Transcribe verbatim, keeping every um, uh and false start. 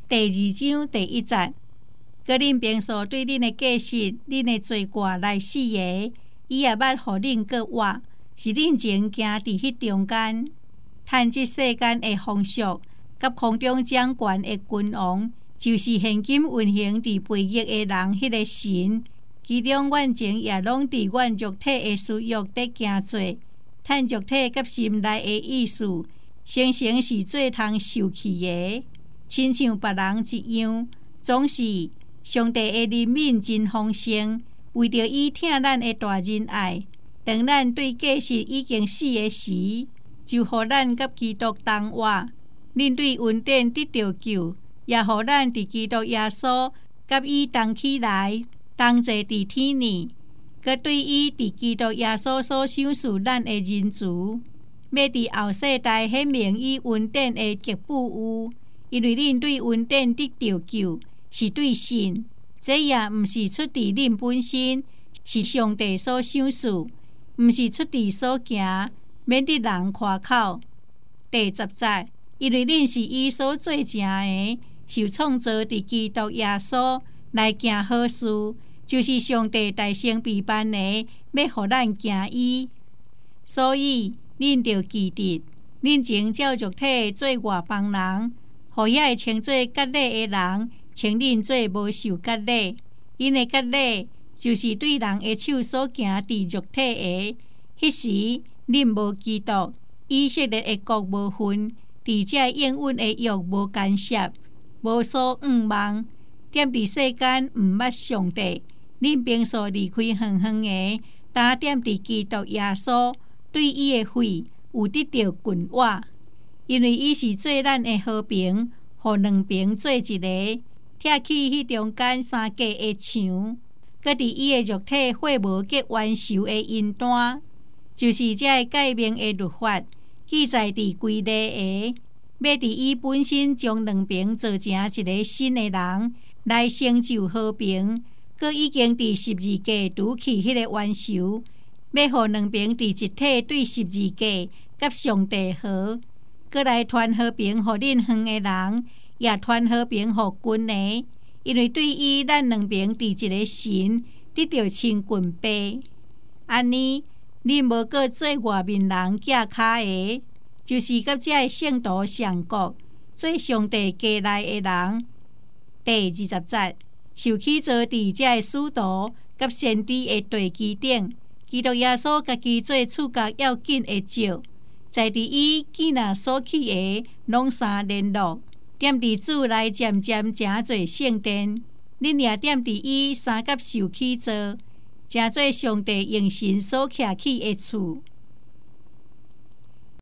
第二章第一節，佮恁平素對恁的過失、恁的罪過來死個，伊也捌互恁閣活，是恁前行佇迄中間，趁即世間的風俗，甲空中掌權的君王，就是現今運行佇悖逆的人迄個神。其中阮前也攏佇阮肉體的私欲得行做，趁肉體甲心內的意思，生成是最通受氣的，親像別人一樣。總是上帝的憐憫真豐盛，為着伊疼咱的大仁愛，當咱對過失已經死的時，就互咱甲基督同活。恁對恩典得到救，也互咱佇基督耶穌甲伊同起來，同坐佇天呢，佮對伊佇基督耶穌所賞賜咱的仁慈，要佇後世代顯明伊恩典的極富有。因為恁對恩典得到救，是對神，這也毋是出自恁本身，是上帝所賞賜，毋是出自所行，免得人誇口。第十節，因為恁是伊所做成的，受創造佇基督耶穌來行好事，就是上帝大聖備辦的，要互咱行伊。所以恁着記得，恁前照肉體做外邦人，互遐會稱做割禮的人，稱恁做無受割禮。因的割禮就是對人的手所行佇肉體的。迄時恁無基督，以色列的國無份，佇這應允的約無干涉，無所仰望，踮佇世間毋捌上帝。恁平素離開遠遠的，單踮佇基督耶穌，對伊的血有得到君活，因為伊是做咱的和平，互兩邊做一個，拆去迄中間三界的牆，閣佇伊的肉體血無結冤仇的因端，就是這個誡命的律法，記載佇規例的，要佇伊本身將兩邊做成一個新的人，來成就和平。閣已經佇十字架除去迄個冤仇，要互兩邊佇一體對十字架甲上帝和，閣來傳和平互恁遠的人，也傳和平互近的，因為對伊咱兩邊佇一個神得到親近拜。安尼，恁無閣做外面人寄跤的，就是甲這個聖徒上國，做上帝家內的人。第二十節，受起做佇這個使徒甲先知的地基頂，基督耶穌家己做觸覺要緊的石，在佇伊既若所起的攏三聯絡，踮佇主內漸漸誠做聖殿。恁也踮佇伊三甲受起做，誠做上帝用神所徛起的厝。